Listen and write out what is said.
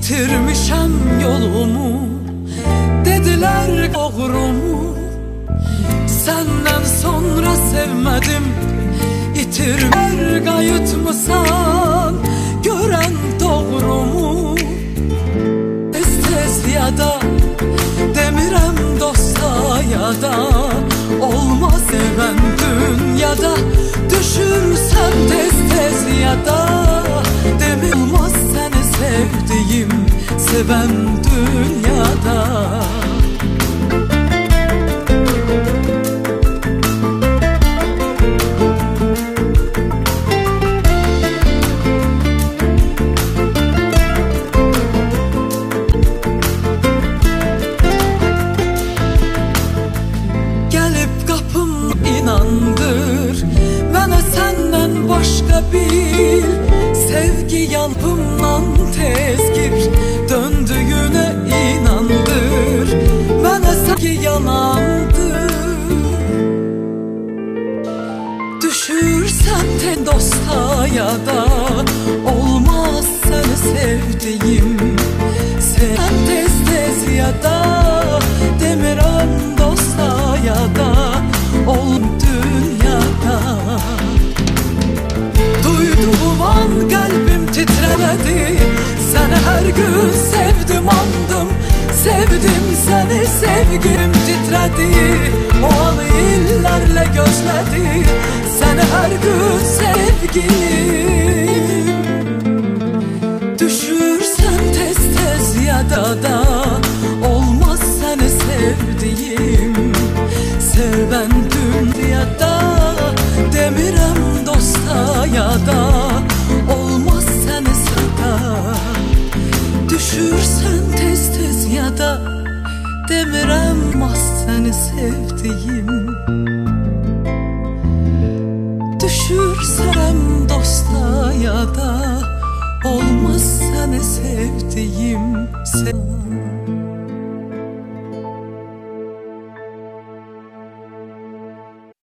İtirmişəm yolumu, dediler doğrumu. Senden sonra sevmedim, itirmer qayıtmısan, gören doğrumu. Tez ya da demirəm dosta ya da, olmaz sevən dünyada. Düşürsən tez ya da demir, olmaz səni sevdiğim, seven dünyada. İnandır mənə səndən başqa bir sevgi yalpımdan tez gir, döndüyünə inandır mənə sevgi yalandır. Düşürsən ten dosta ya da, olmaz səni sevdiğim, sen tez ya da demirəm dosta ya da, ol dünyada. Duyduğum an kalbim titremedi, seni her gün sevdim andım. Sevdim seni, sevgim titredi, o anı illerle gözledi. Seni her gün sevgilim. Düşürsen tez ya da, olmaz seni sevdiğim, seven dünyada. Demirəm dosta ya da, olmaz səni sada. Düşürsən tez ya da demirəm, olmaz səni sevdiğim. Düşürsən dosta ya da, olmaz səni sevdiğim.